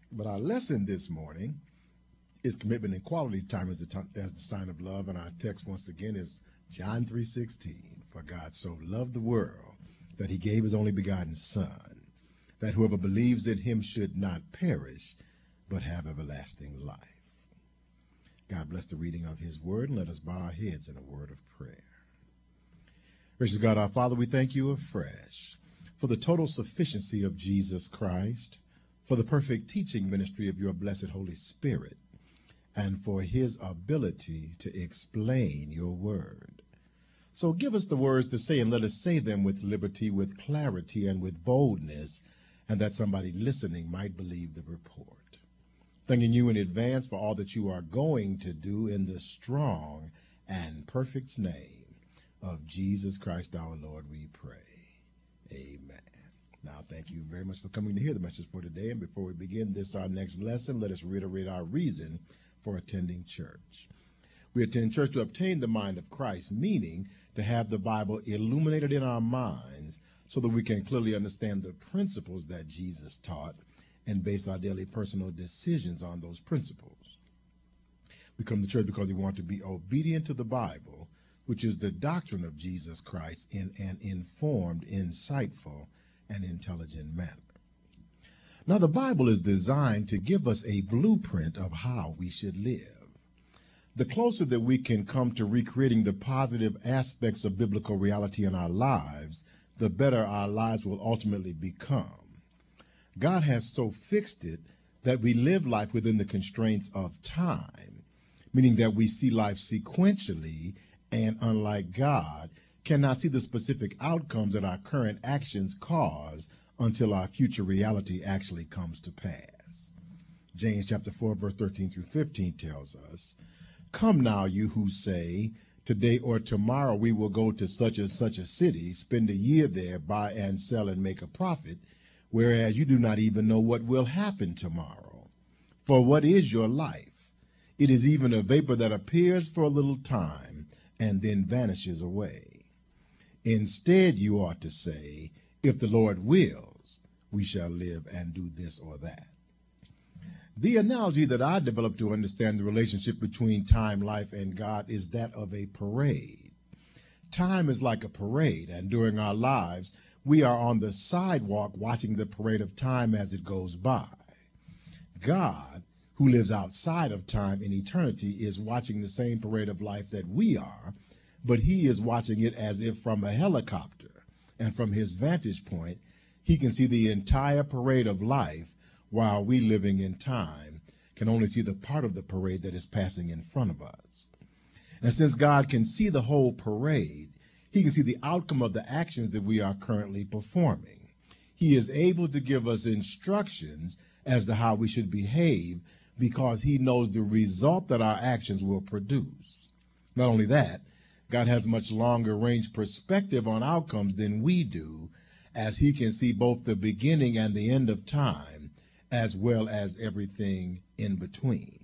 But our lesson this morning is commitment and quality time as the sign of love, and our text once again is John 3:16. For God so loved the world that he gave his only begotten Son, that whoever believes in him should not perish, but have everlasting life. God bless the reading of his word, and let us bow our heads in a word of prayer. Gracious God, our Father, we thank you afresh for the total sufficiency of Jesus Christ, for the perfect teaching ministry of your blessed Holy Spirit, and for his ability to explain your word. So give us the words to say, and let us say them with liberty, with clarity, and with boldness, and that somebody listening might believe the report. Thanking you in advance for all that you are going to do in the strong and perfect name of Jesus Christ our Lord, we pray. Amen. Now, thank you very much for coming to hear the message for today. And before we begin our next lesson, let us reiterate our reason for attending church. We attend church to obtain the mind of Christ, meaning to have the Bible illuminated in our minds so that we can clearly understand the principles that Jesus taught and base our daily personal decisions on those principles. We come to church because we want to be obedient to the Bible, which is the doctrine of Jesus Christ, in an informed, insightful, and intelligent manner. Now, the Bible is designed to give us a blueprint of how we should live. The closer that we can come to recreating the positive aspects of biblical reality in our lives, the better our lives will ultimately become. God has so fixed it that we live life within the constraints of time, meaning that we see life sequentially and, unlike God, cannot see the specific outcomes that our current actions cause until our future reality actually comes to pass. James chapter 4, verse 13 through 15 tells us, "Come now, you who say, today or tomorrow we will go to such and such a city, spend a year there, buy and sell and make a profit, whereas you do not even know what will happen tomorrow. For what is your life? It is even a vapor that appears for a little time and then vanishes away. Instead, you ought to say, if the Lord wills, we shall live and do this or that." The analogy that I developed to understand the relationship between time, life, and God is that of a parade. Time is like a parade, and during our lives, we are on the sidewalk watching the parade of time as it goes by. God, who lives outside of time in eternity, is watching the same parade of life that we are, but he is watching it as if from a helicopter, and from his vantage point, he can see the entire parade of life, while we living in time can only see the part of the parade that is passing in front of us. And since God can see the whole parade, he can see the outcome of the actions that we are currently performing. He is able to give us instructions as to how we should behave because he knows the result that our actions will produce. Not only that, God has much longer range perspective on outcomes than we do, as he can see both the beginning and the end of time, as well as everything in between.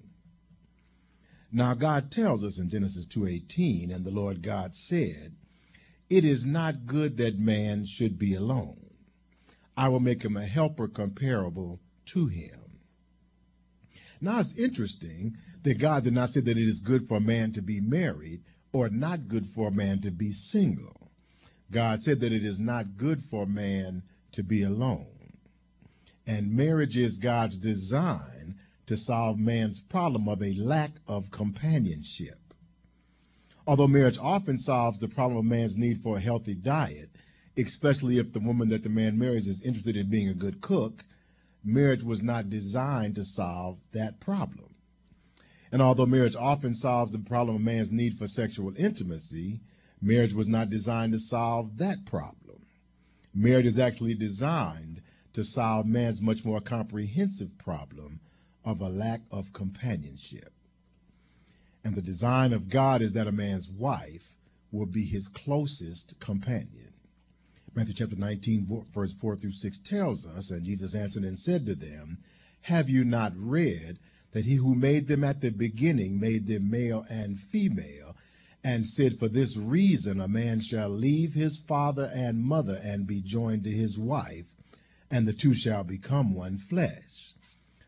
Now, God tells us in Genesis 2:18, "And the Lord God said, it is not good that man should be alone. I will make him a helper comparable to him." Now, it's interesting that God did not say that it is good for a man to be married or not good for a man to be single. God said that it is not good for a man to be alone. And marriage is God's design to solve man's problem of a lack of companionship. Although marriage often solves the problem of man's need for a healthy diet, especially if the woman that the man marries is interested in being a good cook, marriage was not designed to solve that problem. And although marriage often solves the problem of man's need for sexual intimacy, marriage was not designed to solve that problem. Marriage is actually designed to solve man's much more comprehensive problem of a lack of companionship. And the design of God is that a man's wife will be his closest companion. Matthew chapter 19, verse 4 through 6 tells us, "And Jesus answered and said to them, have you not read that he who made them at the beginning made them male and female, and said, for this reason a man shall leave his father and mother and be joined to his wife, and the two shall become one flesh.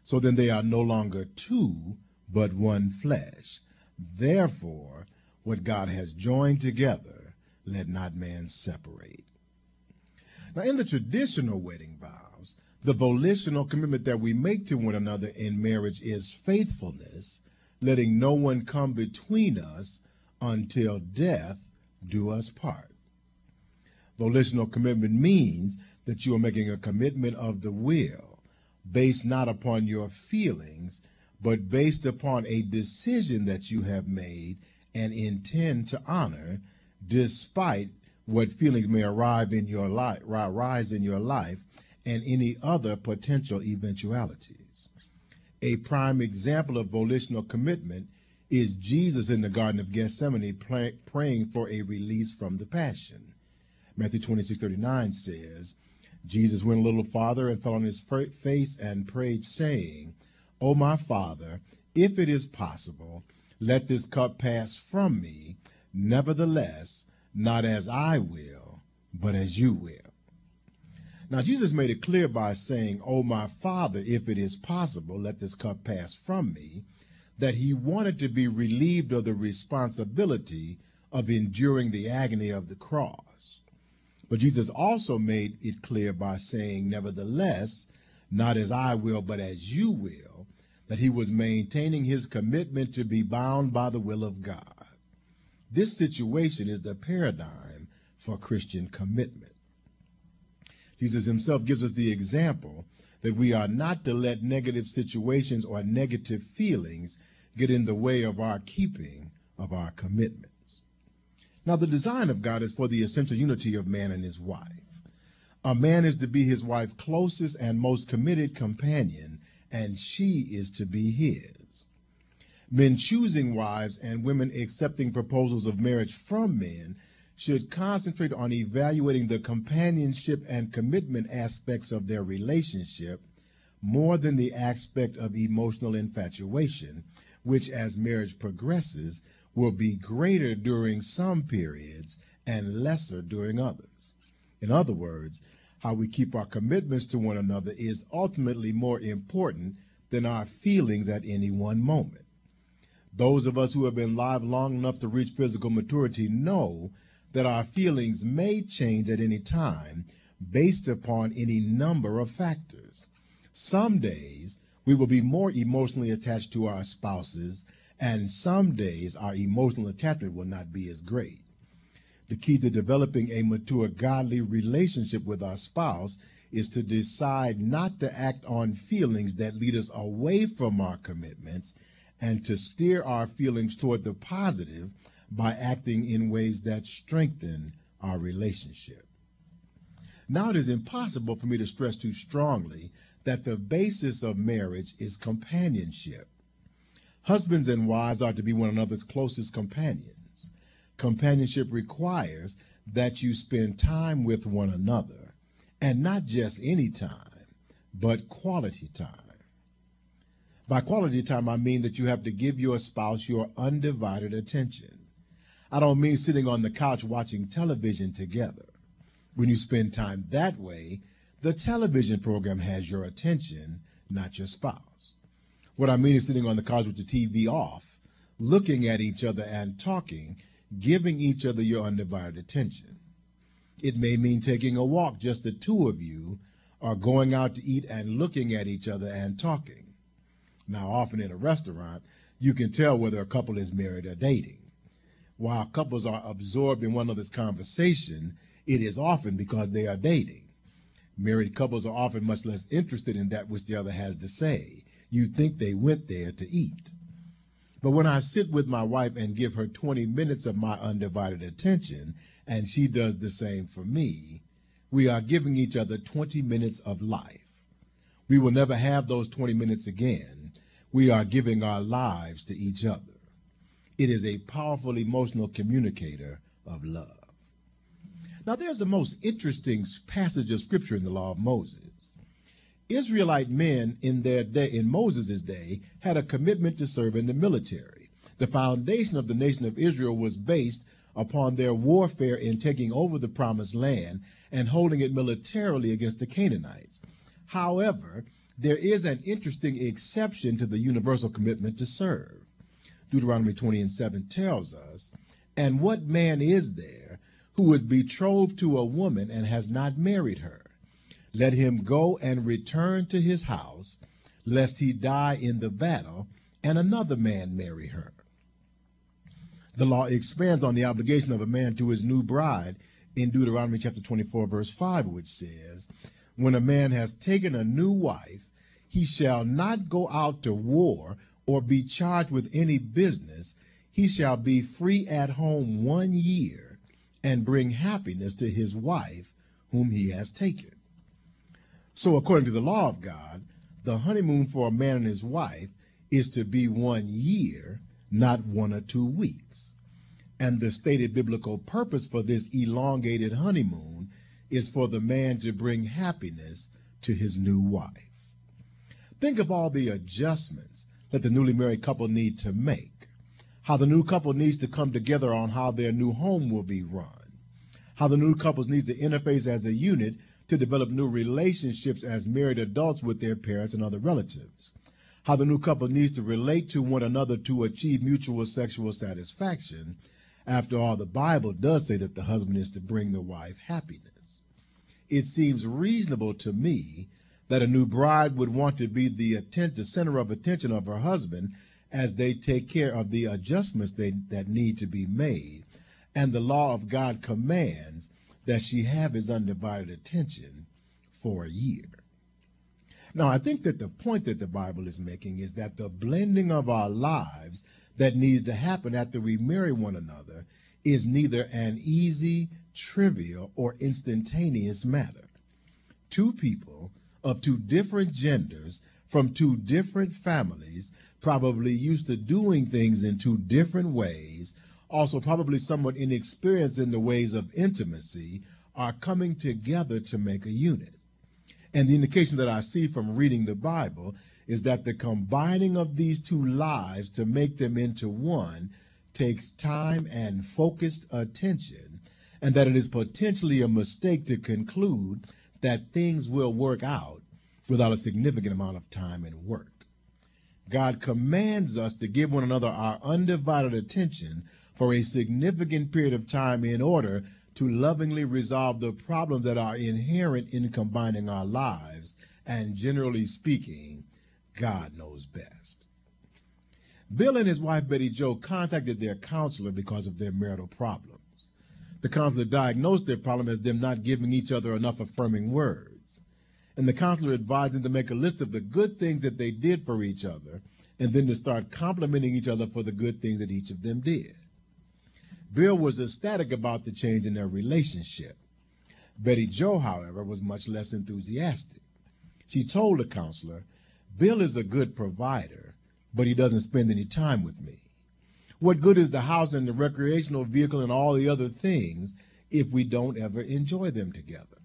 So then they are no longer two, but one flesh. Therefore, what God has joined together, let not man separate. Now, in the traditional wedding vows, the volitional commitment that we make to one another in marriage is faithfulness, letting no one come between us until death do us part. Volitional commitment means that you are making a commitment of the will, based not upon your feelings, but based upon a decision that you have made and intend to honor, despite what feelings may rise in your life and any other potential eventualities. A prime example of volitional commitment is Jesus in the Garden of Gethsemane praying for a release from the passion. Matthew 26:39 says, Jesus went a little farther and fell on his face and prayed, saying, O my Father, if it is possible, let this cup pass from me. Nevertheless, not as I will, but as you will. Now, Jesus made it clear by saying, O my Father, if it is possible, let this cup pass from me, that he wanted to be relieved of the responsibility of enduring the agony of the cross. But Jesus also made it clear by saying, nevertheless, not as I will, but as you will, that he was maintaining his commitment to be bound by the will of God. This situation is the paradigm for Christian commitment. Jesus himself gives us the example that we are not to let negative situations or negative feelings get in the way of our keeping of our commitments. Now, the design of God is for the essential unity of man and his wife. A man is to be his wife's closest and most committed companion, and she is to be his. Men choosing wives and women accepting proposals of marriage from men should concentrate on evaluating the companionship and commitment aspects of their relationship more than the aspect of emotional infatuation, which as marriage progresses will be greater during some periods and lesser during others. In other words, how we keep our commitments to one another is ultimately more important than our feelings at any one moment. Those of us who have been alive long enough to reach physical maturity know that our feelings may change at any time based upon any number of factors. Some days we will be more emotionally attached to our spouses, and some days our emotional attachment will not be as great. The key to developing a mature, godly relationship with our spouse is to decide not to act on feelings that lead us away from our commitments and to steer our feelings toward the positive by acting in ways that strengthen our relationship. Now, it is impossible for me to stress too strongly that the basis of marriage is companionship. Husbands and wives are to be one another's closest companions. Companionship requires that you spend time with one another, and not just any time, but quality time. By quality time, I mean that you have to give your spouse your undivided attention. I don't mean sitting on the couch watching television together. When you spend time that way, the television program has your attention, not your spouse. What I mean is sitting on the couch with the TV off, looking at each other and talking, giving each other your undivided attention. It may mean taking a walk, just the two of you, or going out to eat and looking at each other and talking. Now, often in a restaurant, you can tell whether a couple is married or dating. While couples are absorbed in one another's conversation, it is often because they are dating. Married couples are often much less interested in that which the other has to say. You think they went there to eat. But when I sit with my wife and give her 20 minutes of my undivided attention, and she does the same for me, we are giving each other 20 minutes of life. We will never have those 20 minutes again. We are giving our lives to each other. It is a powerful emotional communicator of love. Now, there's the most interesting passage of scripture in the law of Moses. Israelite men in their day, in Moses' day, had a commitment to serve in the military. The foundation of the nation of Israel was based upon their warfare in taking over the promised land and holding it militarily against the Canaanites. However, there is an interesting exception to the universal commitment to serve. Deuteronomy 20:7 tells us, "And what man is there who is betrothed to a woman and has not married her? Let him go and return to his house, lest he die in the battle, and another man marry her." The law expands on the obligation of a man to his new bride in Deuteronomy chapter 24, verse 5, which says, "When a man has taken a new wife, he shall not go out to war or be charged with any business. He shall be free at home 1 year and bring happiness to his wife whom he has taken." So according to the law of God, the honeymoon for a man and his wife is to be 1 year, not 1 or 2 weeks. And the stated biblical purpose for this elongated honeymoon is for the man to bring happiness to his new wife. Think of all the adjustments that the newly married couple need to make, how the new couple needs to come together on how their new home will be run, how the new couples needs to interface as a unit to develop new relationships as married adults with their parents and other relatives, how the new couple needs to relate to one another to achieve mutual sexual satisfaction. After all, the Bible does say that the husband is to bring the wife happiness. It seems reasonable to me that a new bride would want to be the center of attention of her husband as they take care of the adjustments that need to be made. And the law of God commands that she have his undivided attention for 1 year. Now, I think that the point that the Bible is making is that the blending of our lives that needs to happen after we marry one another is neither an easy, trivial, or instantaneous matter. Two people of two different genders from two different families, probably used to doing things in two different ways, also probably somewhat inexperienced in the ways of intimacy, are coming together to make a unit. And the indication that I see from reading the Bible is that the combining of these two lives to make them into one takes time and focused attention, and that it is potentially a mistake to conclude that things will work out without a significant amount of time and work. God commands us to give one another our undivided attention for a significant period of time in order to lovingly resolve the problems that are inherent in combining our lives, and generally speaking, God knows best. Bill and his wife Betty Jo contacted their counselor because of their marital problems. The counselor diagnosed their problem as them not giving each other enough affirming words. And the counselor advised them to make a list of the good things that they did for each other, and then to start complimenting each other for the good things that each of them did. Bill was ecstatic about the change in their relationship. Betty Jo, however, was much less enthusiastic. She told the counselor, "Bill is a good provider, but he doesn't spend any time with me. What good is the house and the recreational vehicle and all the other things if we don't ever enjoy them together?"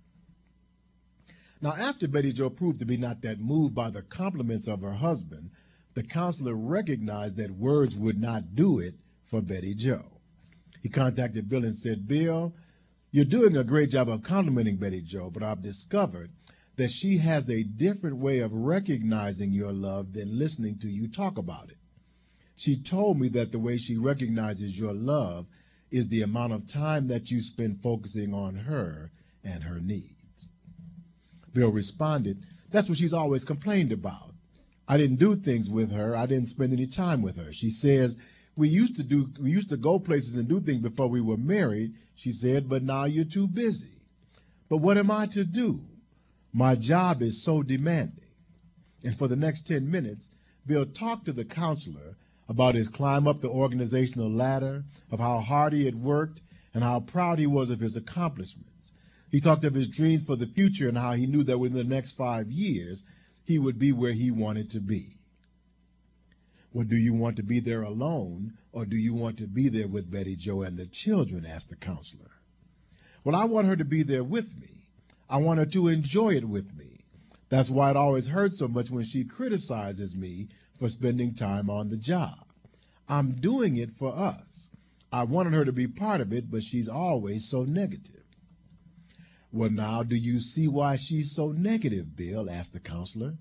Now, after Betty Jo proved to be not that moved by the compliments of her husband, the counselor recognized that words would not do it for Betty Jo. He contacted Bill and said, "Bill, you're doing a great job of complimenting Betty Jo, but I've discovered that she has a different way of recognizing your love than listening to you talk about it. She told me that the way she recognizes your love is the amount of time that you spend focusing on her and her needs." Bill responded, "That's what she's always complained about. I didn't do things with her. I didn't spend any time with her. She says, we used to go places and do things before we were married," she said, "but now you're too busy. But what am I to do? My job is so demanding." And for the next 10 minutes, Bill talked to the counselor about his climb up the organizational ladder, of how hard he had worked, and how proud he was of his accomplishments. He talked of his dreams for the future and how he knew that within the next 5 years, he would be where he wanted to be. "Well, do you want to be there alone, or do you want to be there with Betty Jo and the children?" asked the counselor. "Well, I want her to be there with me. I want her to enjoy it with me. That's why it always hurts so much when she criticizes me for spending time on the job. I'm doing it for us. I wanted her to be part of it, but she's always so negative." "Well, now, do you see why she's so negative, Bill?" asked the counselor.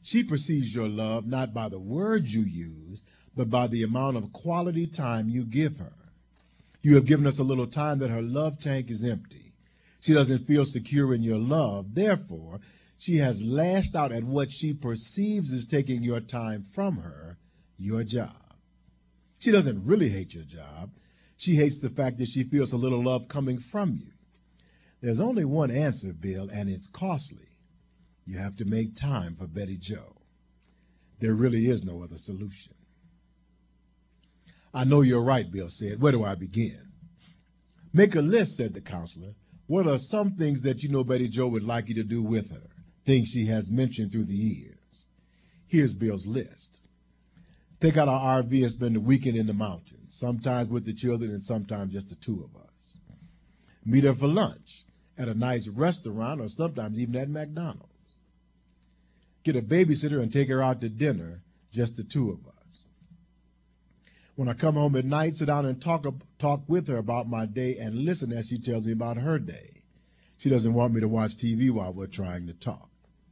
She perceives your love not by the words you use, but by the amount of quality time you give her. You have given us a little time that her love tank is empty. She doesn't feel secure in your love. Therefore, she has lashed out at what she perceives is taking your time from her, your job. She doesn't really hate your job. She hates the fact that she feels a little love coming from you. There's only one answer, Bill, and it's costly. You have to make time for Betty Jo. There really is no other solution. I know you're right, Bill said. Where do I begin? Make a list, said the counselor. What are some things that you know Betty Jo would like you to do with her? Things she has mentioned through the years. Here's Bill's list. Take out our RV and spend a weekend in the mountains, sometimes with the children and sometimes just the two of us. Meet her for lunch at a nice restaurant or sometimes even at McDonald's. Get a babysitter and take her out to dinner, just the two of us. When I come home at night, sit down and talk with her about my day and listen as she tells me about her day. She doesn't want me to watch TV while we're trying to talk.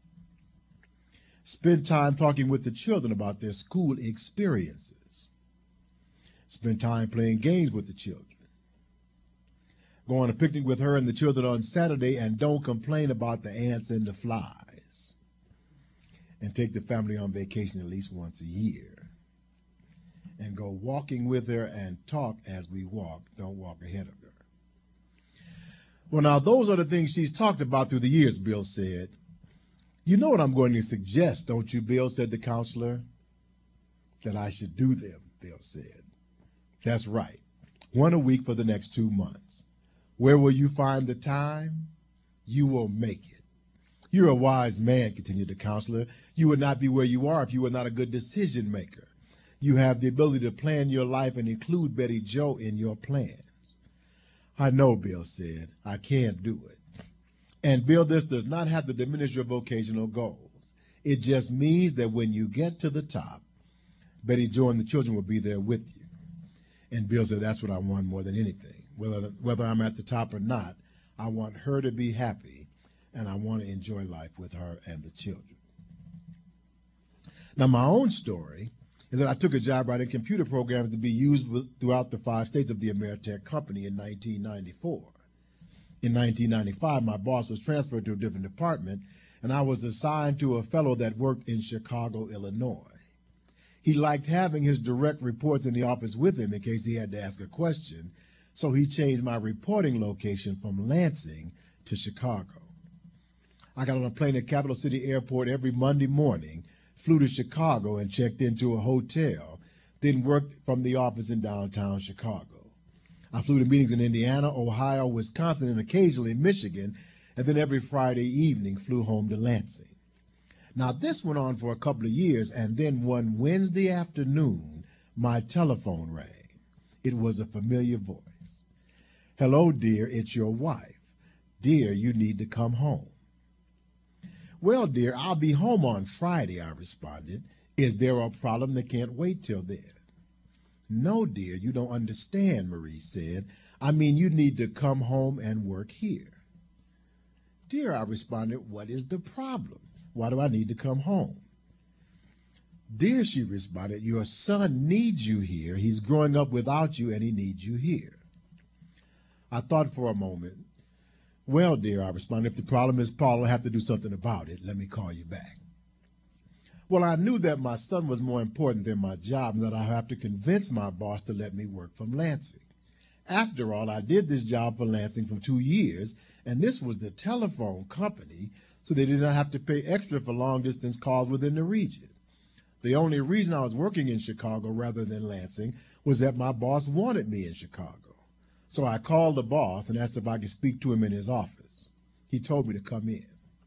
Spend time talking with the children about their school experiences. Spend time playing games with the children. Go on a picnic with her and the children on Saturday and don't complain about the ants and the flies. And take the family on vacation at least once a year. And go walking with her and talk as we walk. Don't walk ahead of her. Well, now, those are the things she's talked about through the years, Bill said. You know what I'm going to suggest, don't you, Bill, said the counselor? That I should do them, Bill said. That's right. One a week for the next 2 months. Where will you find the time? You will make it. You're a wise man, continued the counselor. You would not be where you are if you were not a good decision maker. You have the ability to plan your life and include Betty Jo in your plans. I know, Bill said. I can't do it. And Bill, this does not have to diminish your vocational goals. It just means that when you get to the top, Betty Jo and the children will be there with you. And Bill said, that's what I want more than anything. Whether I'm at the top or not, I want her to be happy, and I want to enjoy life with her and the children. Now, my own story is that I took a job writing computer programs to be used throughout the 5 states of the Ameritech company in 1994. In 1995, my boss was transferred to a different department, and I was assigned to a fellow that worked in Chicago, Illinois. He liked having his direct reports in the office with him in case he had to ask a question, so he changed my reporting location from Lansing to Chicago. I got on a plane at Capital City Airport every Monday morning, flew to Chicago and checked into a hotel, then worked from the office in downtown Chicago. I flew to meetings in Indiana, Ohio, Wisconsin, and occasionally Michigan, and then every Friday evening flew home to Lansing. Now, this went on for a couple of years, and then one Wednesday afternoon, my telephone rang. It was a familiar voice. Hello, dear, it's your wife. Dear, you need to come home. Well, dear, I'll be home on Friday, I responded. Is there a problem that can't wait till then? No, dear, you don't understand, Marie said. I mean, you need to come home and work here. Dear, I responded, what is the problem? Why do I need to come home? Dear, she responded, your son needs you here. He's growing up without you, and he needs you here. I thought for a moment. Well, dear, I responded, if the problem is Paul, I'll have to do something about it. Let me call you back. Well, I knew that my son was more important than my job and that I have to convince my boss to let me work from Lansing. After all, I did this job for Lansing for 2 years, and this was the telephone company, so they did not have to pay extra for long-distance calls within the region. The only reason I was working in Chicago rather than Lansing was that my boss wanted me in Chicago. So I called the boss and asked if I could speak to him in his office. He told me to come in.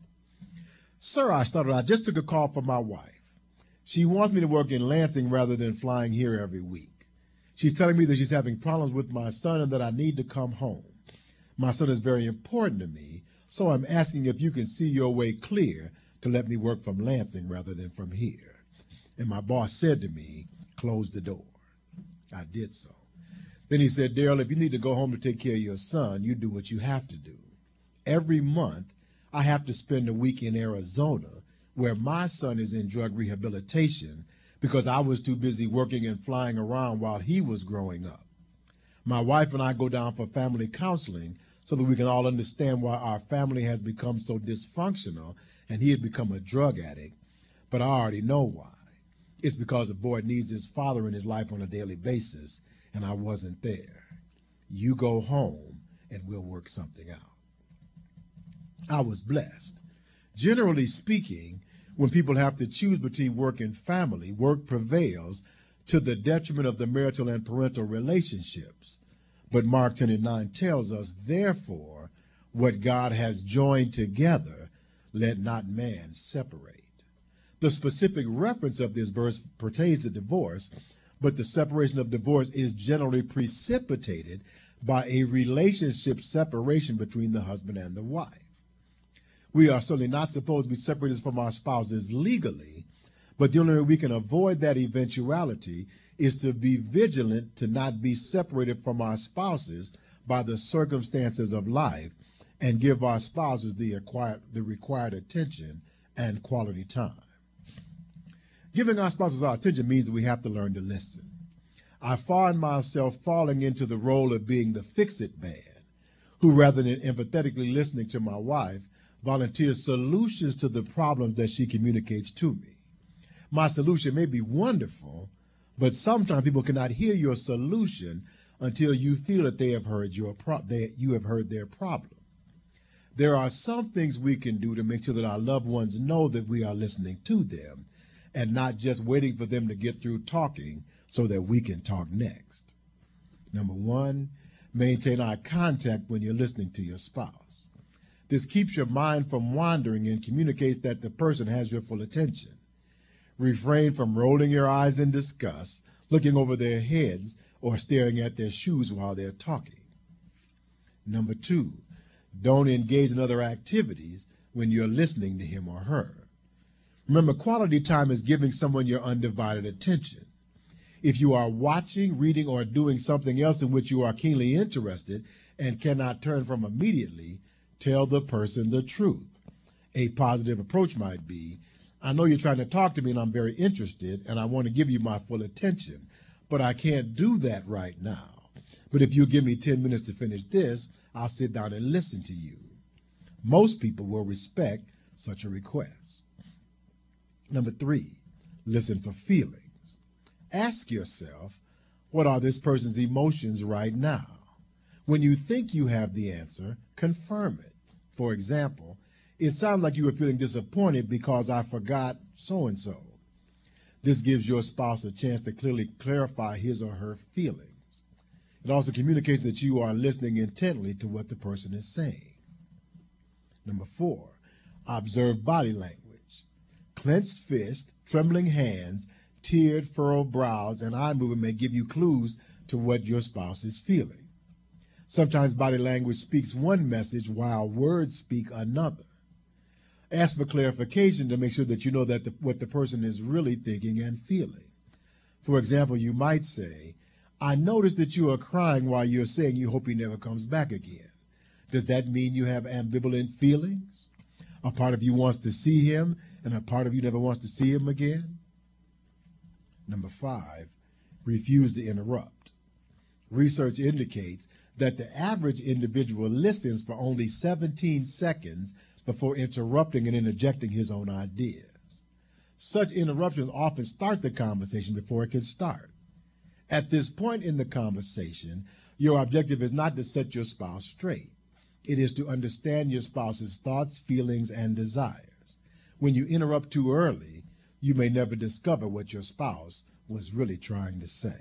Sir, I started, I just took a call from my wife. She wants me to work in Lansing rather than flying here every week. She's telling me that she's having problems with my son and that I need to come home. My son is very important to me, so I'm asking if you can see your way clear to let me work from Lansing rather than from here. And my boss said to me, close the door. I did so. Then he said, Daryl, if you need to go home to take care of your son, you do what you have to do. Every month, I have to spend a week in Arizona where my son is in drug rehabilitation because I was too busy working and flying around while he was growing up. My wife and I go down for family counseling so that we can all understand why our family has become so dysfunctional and he had become a drug addict. But I already know why. It's because the boy needs his father in his life on a daily basis, and I wasn't there. You go home and we'll work something out. I was blessed. Generally speaking, when people have to choose between work and family, work prevails to the detriment of the marital and parental relationships. But Mark 10:9 tells us, therefore, what God has joined together, let not man separate. The specific reference of this verse pertains to divorce, but the separation of divorce is generally precipitated by a relationship separation between the husband and the wife. We are certainly not supposed to be separated from our spouses legally, but the only way we can avoid that eventuality is to be vigilant to not be separated from our spouses by the circumstances of life and give our spouses the required attention and quality time. Giving our spouses our attention means that we have to learn to listen. I find myself falling into the role of being the fix-it man, who rather than empathetically listening to my wife, volunteers solutions to the problems that she communicates to me. My solution may be wonderful, but sometimes people cannot hear your solution until you feel that they have heard you have heard their problem. There are some things we can do to make sure that our loved ones know that we are listening to them and not just waiting for them to get through talking so that we can talk next. Number one, maintain eye contact when you're listening to your spouse. This keeps your mind from wandering and communicates that the person has your full attention. Refrain from rolling your eyes in disgust, looking over their heads, or staring at their shoes while they're talking. Number two, don't engage in other activities when you're listening to him or her. Remember, quality time is giving someone your undivided attention. If you are watching, reading, or doing something else in which you are keenly interested and cannot turn from immediately, tell the person the truth. A positive approach might be, I know you're trying to talk to me and I'm very interested and I want to give you my full attention, but I can't do that right now. But if you give me 10 minutes to finish this, I'll sit down and listen to you. Most people will respect such a request. Number three, listen for feelings. Ask yourself, what are this person's emotions right now? When you think you have the answer, confirm it. For example, it sounds like you were feeling disappointed because I forgot so-and-so. This gives your spouse a chance to clearly clarify his or her feelings. It also communicates that you are listening intently to what the person is saying. Number four, observe body language. Clenched fist, trembling hands, tiered, furrowed brows, and eye movement may give you clues to what your spouse is feeling. Sometimes body language speaks one message while words speak another. Ask for clarification to make sure that you know that what the person is really thinking and feeling. For example, you might say, I noticed that you are crying while you're saying you hope he never comes back again. Does that mean you have ambivalent feelings? A part of you wants to see him and a part of you never wants to see him again? Number five, refuse to interrupt. Research indicates that the average individual listens for only 17 seconds before interrupting and interjecting his own ideas. Such interruptions often start the conversation before it can start. At this point in the conversation, your objective is not to set your spouse straight. It is to understand your spouse's thoughts, feelings, and desires. When you interrupt too early, you may never discover what your spouse was really trying to say.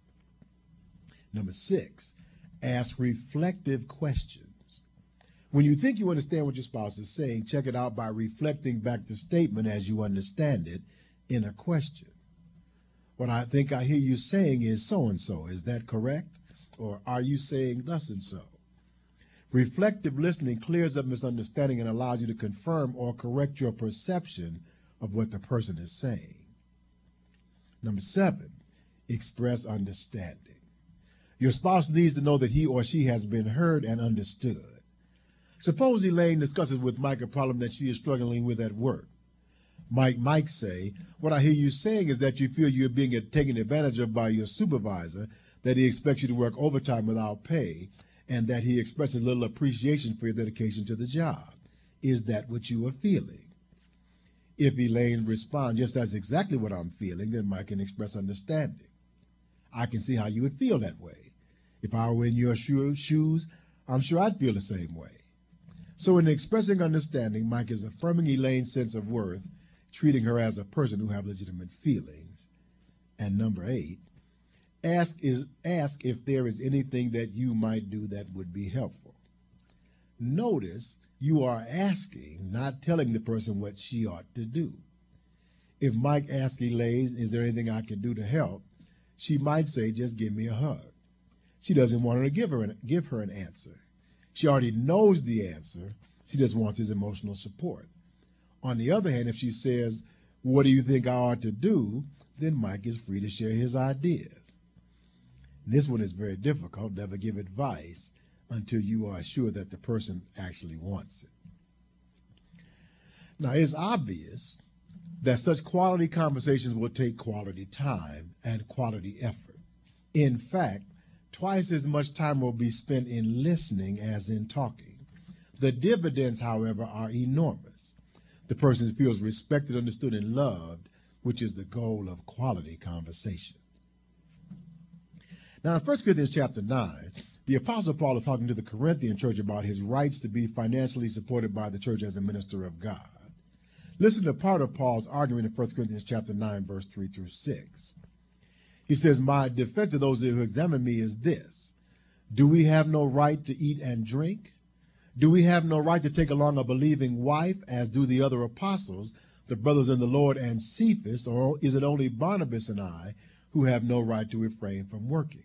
Number six, ask reflective questions. When you think you understand what your spouse is saying, check it out by reflecting back the statement as you understand it in a question. What I think I hear you saying is so-and-so. Is that correct? Or are you saying thus and so? Reflective listening clears up misunderstanding and allows you to confirm or correct your perception of what the person is saying. Number seven, express understanding. Your spouse needs to know that he or she has been heard and understood. Suppose Elaine discusses with Mike a problem that she is struggling with at work. Mike might say, what I hear you saying is that you feel you're being taken advantage of by your supervisor, that he expects you to work overtime without pay, and that he expresses little appreciation for your dedication to the job. Is that what you are feeling? If Elaine responds, yes, that's exactly what I'm feeling, then Mike can express understanding. I can see how you would feel that way. If I were in your shoes, I'm sure I'd feel the same way. So in expressing understanding, Mike is affirming Elaine's sense of worth, treating her as a person who has legitimate feelings. And number 8, ask if there is anything that you might do that would be helpful. Notice you are asking, not telling the person what she ought to do. If Mike asks Elaine, is there anything I can do to help? She might say, just give me a hug. She doesn't want her to give her an answer. She already knows the answer. She just wants his emotional support. On the other hand, if she says, what do you think I ought to do? Then Mike is free to share his ideas. And this one is very difficult. Never give advice until you are sure that the person actually wants it. Now, it's obvious that such quality conversations will take quality time and quality effort. In fact, twice as much time will be spent in listening as in talking. The dividends, however, are enormous. The person feels respected, understood, and loved, which is the goal of quality conversation. Now, in 1 Corinthians chapter 9, the Apostle Paul is talking to the Corinthian church about his rights to be financially supported by the church as a minister of God. Listen to part of Paul's argument in 1 Corinthians chapter 9, verse 3 through 6. He says, my defense of those who examine me is this: do we have no right to eat and drink? Do we have no right to take along a believing wife, as do the other apostles, the brothers in the Lord, and Cephas? Or is it only Barnabas and I who have no right to refrain from working?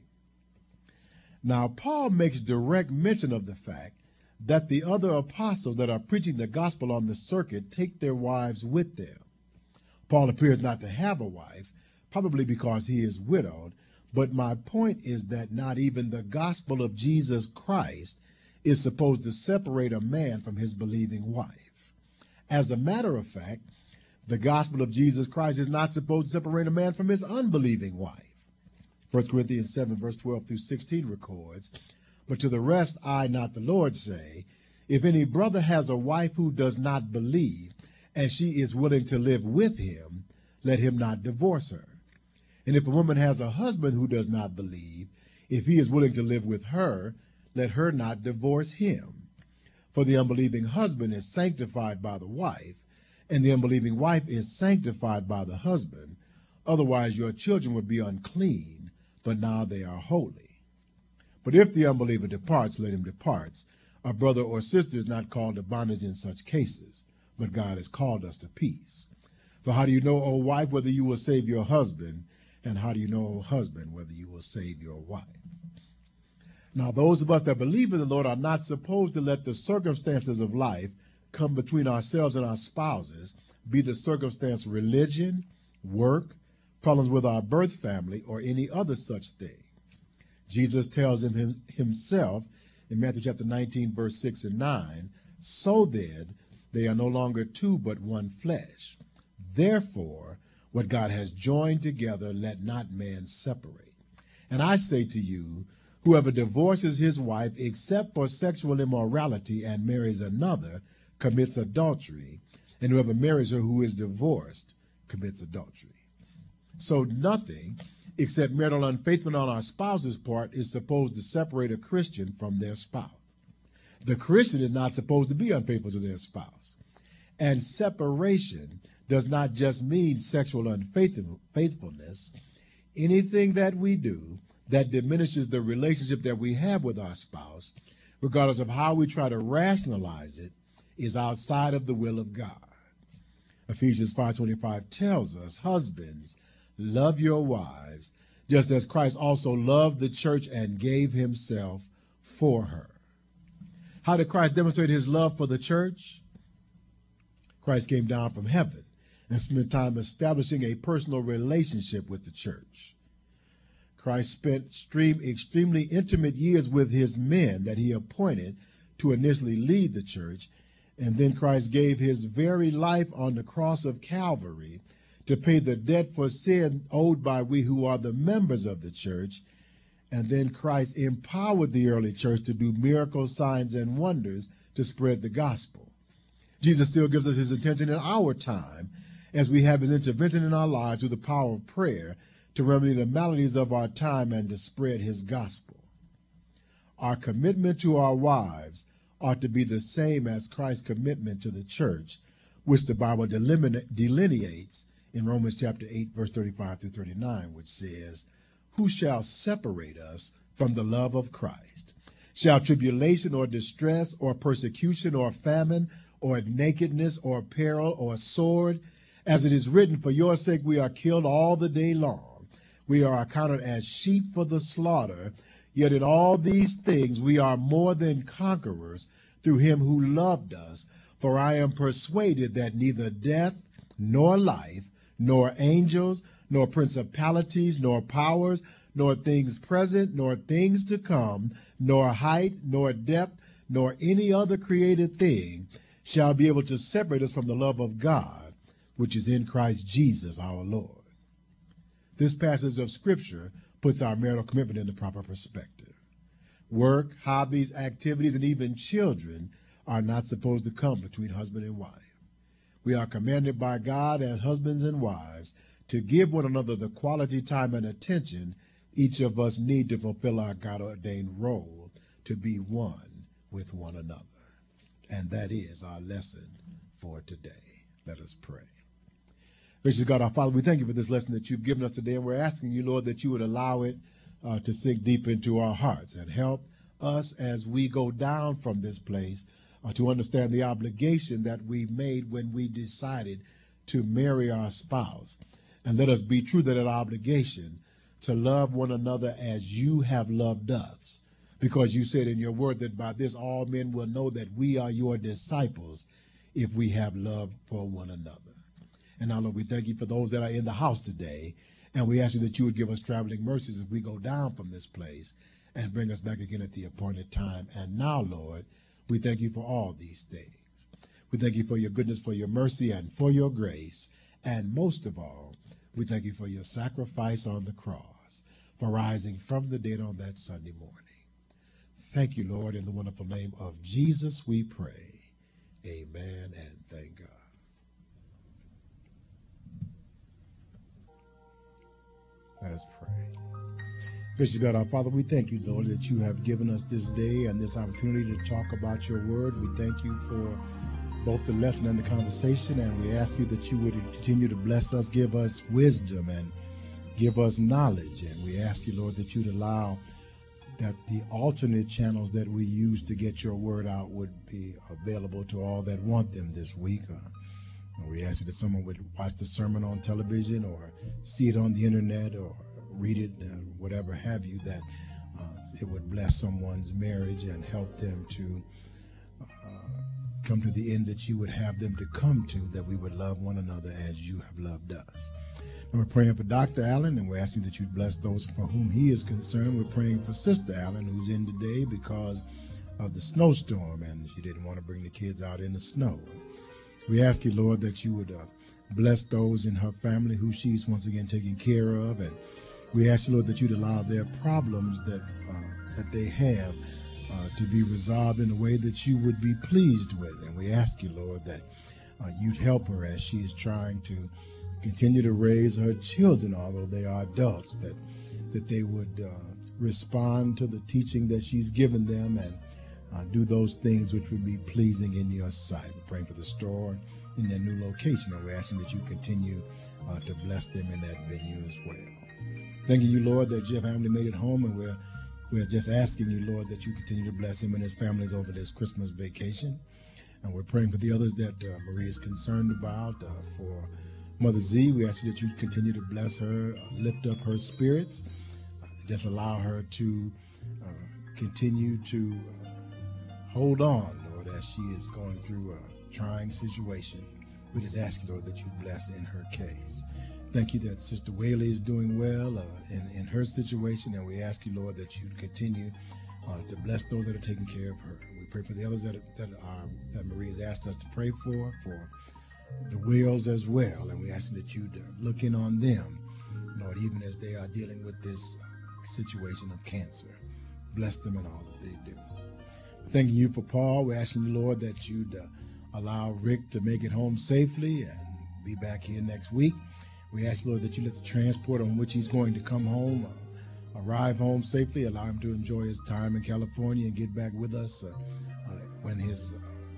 Now, Paul makes direct mention of the fact that the other apostles that are preaching the gospel on the circuit take their wives with them. Paul appears not to have a wife, probably because he is widowed, but my point is that not even the gospel of Jesus Christ is supposed to separate a man from his believing wife. As a matter of fact, the gospel of Jesus Christ is not supposed to separate a man from his unbelieving wife. 1 Corinthians 7, verse 12 through 16 records, but to the rest I, not the Lord, say, if any brother has a wife who does not believe, and she is willing to live with him, let him not divorce her. And if a woman has a husband who does not believe, if he is willing to live with her, let her not divorce him. For the unbelieving husband is sanctified by the wife, and the unbelieving wife is sanctified by the husband. Otherwise your children would be unclean, but now they are holy. But if the unbeliever departs, let him depart. A brother or sister is not called to bondage in such cases, but God has called us to peace. For how do you know, O wife, whether you will save your husband? And how do you know, O husband, whether you will save your wife? Now, those of us that believe in the Lord are not supposed to let the circumstances of life come between ourselves and our spouses, be the circumstance religion, work, problems with our birth family, or any other such thing. Jesus tells him himself in Matthew chapter 19, verse 6 and 9, so then they are no longer two but one flesh. Therefore, what God has joined together, let not man separate. And I say to you, whoever divorces his wife except for sexual immorality and marries another commits adultery, and whoever marries her who is divorced commits adultery. So nothing except marital unfaithfulness on our spouse's part is supposed to separate a Christian from their spouse. The Christian is not supposed to be unfaithful to their spouse. And separation does not just mean sexual unfaithfulness. Anything that we do that diminishes the relationship that we have with our spouse, regardless of how we try to rationalize it, is outside of the will of God. Ephesians 5:25 tells us, husbands, love your wives, just as Christ also loved the church and gave himself for her. How did Christ demonstrate his love for the church? Christ came down from heaven and spent time establishing a personal relationship with the church. Christ spent extremely intimate years with his men that he appointed to initially lead the church, And then Christ gave his very life on the cross of Calvary to pay the debt for sin owed by we who are the members of the church. And then Christ empowered the early church to do miracles, signs, and wonders to spread the gospel. Jesus still gives us his attention in our time as we have his intervention in our lives through the power of prayer to remedy the maladies of our time and to spread his gospel. Our commitment to our wives ought to be the same as Christ's commitment to the church, which the Bible delineates in Romans chapter 8, verse 35 through 39, which says, "Who shall separate us from the love of Christ? Shall tribulation or distress or persecution or famine or nakedness or peril or sword? As it is written, for your sake we are killed all the day long. We are accounted as sheep for the slaughter. Yet in all these things we are more than conquerors through him who loved us. For I am persuaded that neither death nor life, nor angels, nor principalities, nor powers, nor things present, nor things to come, nor height, nor depth, nor any other created thing shall be able to separate us from the love of God, which is in Christ Jesus our Lord." This passage of Scripture puts our marital commitment into proper perspective. Work, hobbies, activities, and even children are not supposed to come between husband and wife. We are commanded by God as husbands and wives to give one another the quality time and attention each of us need to fulfill our God-ordained role to be one with one another. And that is our lesson for today. Let us pray. Gracious God, our Father, we thank you for this lesson that you've given us today, and we're asking you, Lord, that you would allow it to sink deep into our hearts and help us as we go down from this place to understand the obligation that we made when we decided to marry our spouse. And let us be true to that obligation to love one another as you have loved us, because you said in your word that by this all men will know that we are your disciples if we have love for one another. And now, Lord, we thank you for those that are in the house today, and we ask you that you would give us traveling mercies as we go down from this place and bring us back again at the appointed time. And now, Lord, we thank you for all these things. We thank you for your goodness, for your mercy, and for your grace. And most of all, we thank you for your sacrifice on the cross, for rising from the dead on that Sunday morning. Thank you, Lord, in the wonderful name of Jesus we pray. Amen, and thank God. Let us pray. Gracious God, our Father, we thank you, Lord, that you have given us this day and this opportunity to talk about your word. We thank you for both the lesson and the conversation, and we ask you that you would continue to bless us, give us wisdom, and give us knowledge. And we ask you, Lord, that you'd allow that the alternate channels that we use to get your word out would be available to all that want them this week. We ask you that someone would watch the sermon on television or see it on the internet or read it, whatever have you, that it would bless someone's marriage and help them to come to the end that you would have them to come to, that we would love one another as you have loved us. And we're praying for Dr. Allen, and we're asking that you bless those for whom he is concerned. We're praying for Sister Allen, who's in today because of the snowstorm, and she didn't want to bring the kids out in the snow. We ask you, Lord, that you would bless those in her family who she's once again taking care of, and we ask you, Lord, that you'd allow their problems that they have to be resolved in a way that you would be pleased with. And we ask you, Lord, that you'd help her as she is trying to continue to raise her children, although they are adults, that they would respond to the teaching that she's given them and do those things which would be pleasing in your sight. We're praying for the store in their new location, and we're asking that you continue to bless them in that venue as well. Thanking you, Lord, that Jeff Hamley made it home, and we're just asking you, Lord, that you continue to bless him and his families over this Christmas vacation. And we're praying for the others that Marie is concerned about. For Mother Z, we ask you that you continue to bless her, lift up her spirits, just allow her to continue to hold on, Lord, as she is going through a trying situation. We just ask you, Lord, that you bless in her case. Thank you that Sister Whaley is doing well in her situation, and we ask you, Lord, that you continue to bless those that are taking care of her. We We pray for the others that Marie has asked us to pray for the Wills as well. And we ask that you look in on them, Lord, even as they are dealing with this situation of cancer. Bless them in all that they do. Thanking you for Paul. We're asking you, Lord, that you'd allow Rick to make it home safely and be back here next week. We ask, Lord, that you let the transport on which he's going to come home arrive home safely, allow him to enjoy his time in California and get back with us when his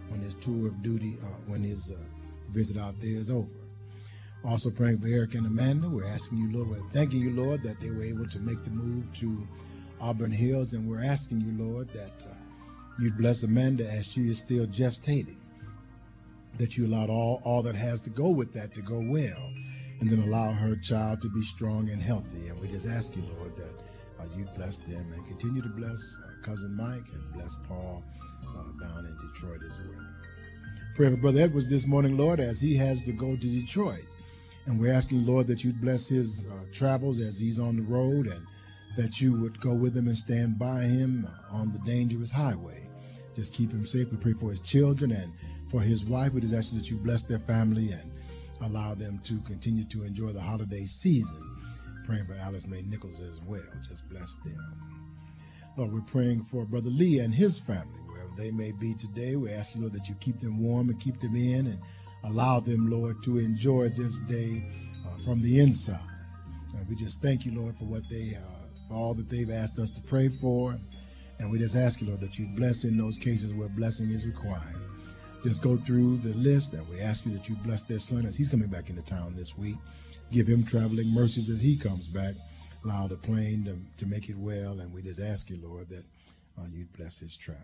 tour of duty, when his visit out there is over. Also praying for Eric and Amanda. We're asking you, Lord, we're thanking you, Lord, that they were able to make the move to Auburn Hills, and we're asking you, Lord, that you'd bless Amanda as she is still gestating, that you allowed all that has to go with that to go well, and then allow her child to be strong and healthy. And we just ask you, Lord, that you'd bless them and continue to bless Cousin Mike and bless Paul down in Detroit as well. Pray for Brother Edwards this morning, Lord, as he has to go to Detroit. And we're asking, Lord, that you'd bless his travels as he's on the road, and that you would go with him and stand by him on the dangerous highway. Just keep him safe. We pray for his children and for his wife. We just ask you that you bless their family and allow them to continue to enjoy the holiday season. Praying for Alice Mae Nichols as well. Just bless them. Lord, we're praying for Brother Lee and his family, wherever they may be today. We ask you, Lord, that you keep them warm and keep them in and allow them, Lord, to enjoy this day from the inside. And we just thank you, Lord, for what for all that they've asked us to pray for. And we just ask you, Lord, that you bless in those cases where blessing is required. Just go through the list, and we ask you that you bless their son as he's coming back into town this week. Give him traveling mercies as he comes back. Allow the plane to make it well. And we just ask you, Lord, that you'd bless his travels.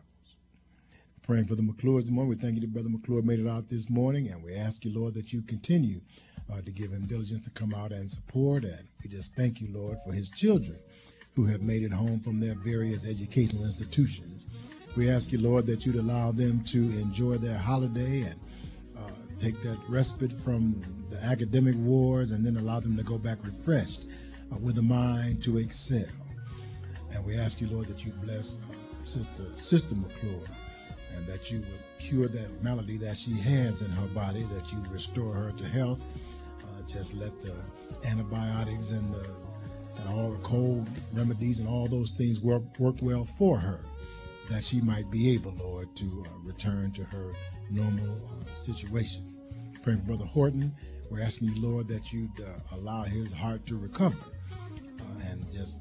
Praying for the McClures this morning. We thank you that Brother McClure made it out this morning. And we ask you, Lord, that you continue to give him diligence to come out and support. And we just thank you, Lord, for his children who have made it home from their various educational institutions. We ask you, Lord, that you'd allow them to enjoy their holiday and take that respite from the academic wars, and then allow them to go back refreshed with a mind to excel. And we ask you, Lord, that you bless Sister McClure, and that you would cure that malady that she has in her body, that you restore her to health. Just let the antibiotics and all the cold remedies and all those things work well for her, that she might be able, Lord, to return to her normal situation. Praying for Brother Horton. We're asking you, Lord, that you'd allow his heart to recover and just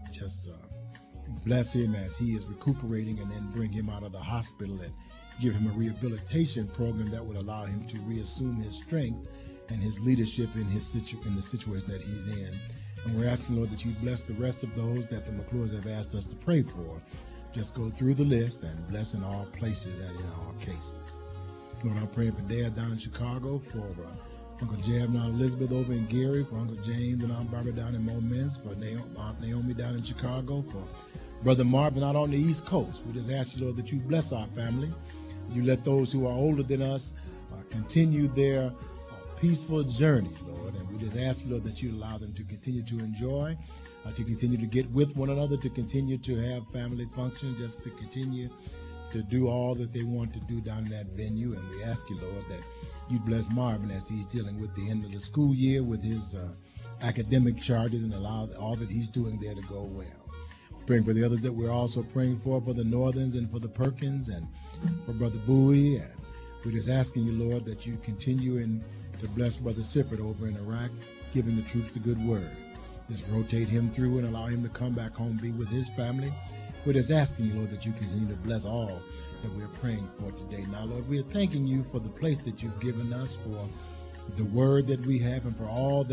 bless him as he is recuperating, and then bring him out of the hospital and give him a rehabilitation program that would allow him to reassume his strength and his leadership in the situation that he's in. And we're asking, Lord, that you bless the rest of those that the McClures have asked us to pray for. Just go through the list and bless in all places and in all cases. Lord, I'm praying for Dad down in Chicago, for Uncle Jeb and Aunt Elizabeth over in Gary, for Uncle James and Aunt Barbara down in Moments, for Aunt Naomi down in Chicago, for Brother Marvin out on the East Coast. We just ask you, Lord, that you bless our family. You let those who are older than us continue their peaceful journey, Lord. And we just ask you, Lord, that you allow them to continue to enjoy, to continue to get with one another, to continue to have family functions, just to continue to do all that they want to do down in that venue. And we ask you, Lord, that you bless Marvin as he's dealing with the end of the school year with his academic charges, and allow all that he's doing there to go well. Praying for the others that we're also praying for the Northerns and for the Perkins and for Brother Bowie. And we're just asking you, Lord, that you continue to bless Brother Sifford over in Iraq, giving the troops the good word. Just rotate him through and allow him to come back home, be with his family. We're just asking you, Lord, that you continue to bless all that we're praying for today. Now, Lord, we're thanking you for the place that you've given us, for the word that we have, and for all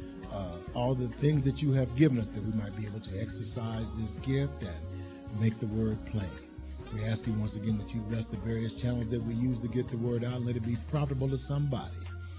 the things that you have given us, that we might be able to exercise this gift and make the word plain. We ask you once again that you bless the various channels that we use to get the word out, and let it be profitable to somebody.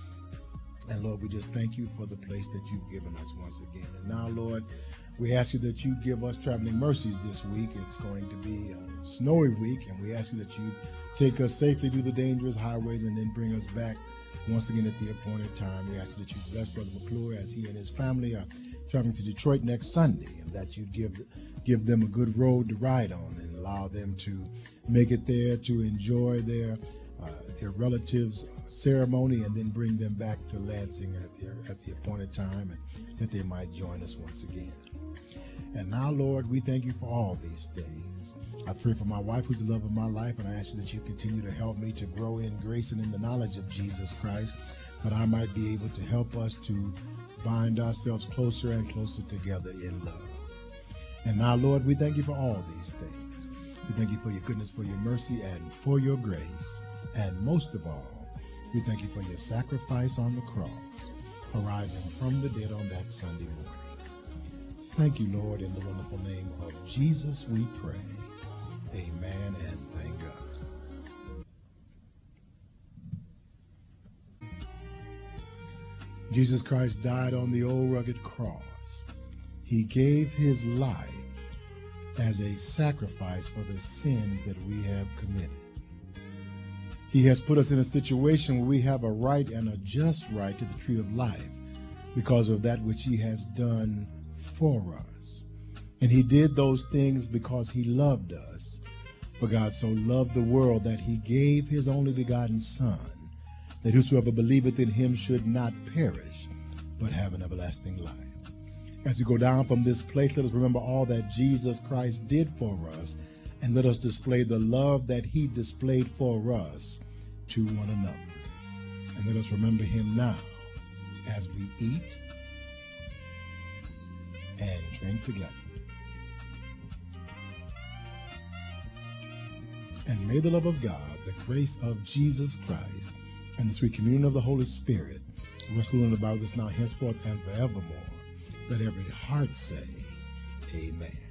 And Lord, we just thank you for the place that you've given us once again. And now, Lord, we ask you that you give us traveling mercies this week. It's going to be a snowy week, and we ask you that you take us safely through the dangerous highways and then bring us back once again at the appointed time. We ask you that you bless Brother McClure as he and his family are traveling to Detroit next Sunday, and that you give them a good road to ride on, and allow allow them to make it there to enjoy their relatives' ceremony, and then bring them back to Lansing at the appointed time, and that they might join us once again. And now, Lord, we thank you for all these things. I pray for my wife, who's the love of my life, and I ask you that you continue to help me to grow in grace and in the knowledge of Jesus Christ, that I might be able to help us to bind ourselves closer and closer together in love. And now, Lord, we thank you for all these things. We thank you for your goodness, for your mercy, and for your grace. And most of all, we thank you for your sacrifice on the cross, arising from the dead on that Sunday morning. Thank you, Lord, in the wonderful name of Jesus we pray. Amen, and thank God. Jesus Christ died on the old rugged cross. He gave his life as a sacrifice for the sins that we have committed. He has put us in a situation where we have a right and a just right to the tree of life because of that which he has done for us. And he did those things because he loved us. For God so loved the world that he gave his only begotten Son, that whosoever believeth in him should not perish, but have an everlasting life. As we go down from this place, let us remember all that Jesus Christ did for us, and let us display the love that he displayed for us to one another. And let us remember him now as we eat and drink together. And may the love of God, the grace of Jesus Christ, and the sweet communion of the Holy Spirit rest, rule, and abide with us now, henceforth, and forevermore. Let every heart say, Amen.